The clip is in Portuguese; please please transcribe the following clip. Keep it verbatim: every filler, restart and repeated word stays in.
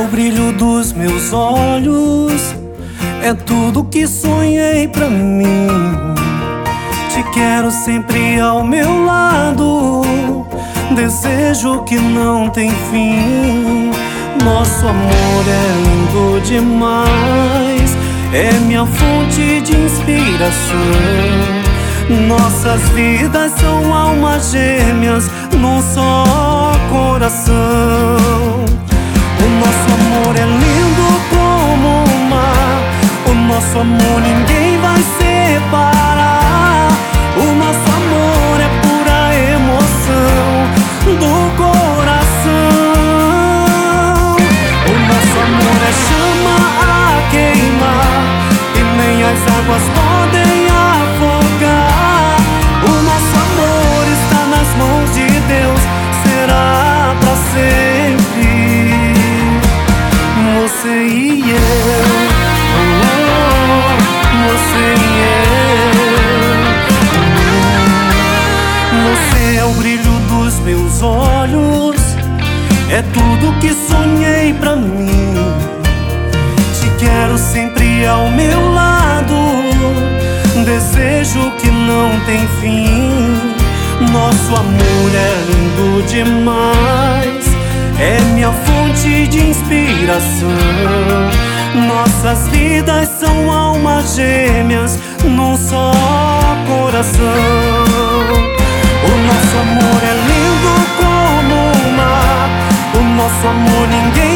o brilho dos meus olhos, é tudo que sonhei pra mim. Te quero sempre ao meu lado, desejo que não tem fim. Nosso amor é lindo demais, é minha fonte de inspiração. Nossas vidas são almas gêmeas num só coração. O nosso amor é lindo como o mar, o nosso amor ninguém vai separar. O nosso amor é pura emoção do coração. O nosso amor é chama a queimar e nem as águas podem afogar. O nosso amor está nas mãos de Deus, será pra sempre. Você e eu, oh, você e eu. Você é o brilho dos meus olhos, é tudo que sonhei pra mim. Te quero sempre ao meu lado, desejo que não tem fim. Nosso amor é lindo demais, é minha fonte de inspiração. Nossas vidas são almas gêmeas num só coração. O nosso amor é lindo como o mar, o nosso amor ninguém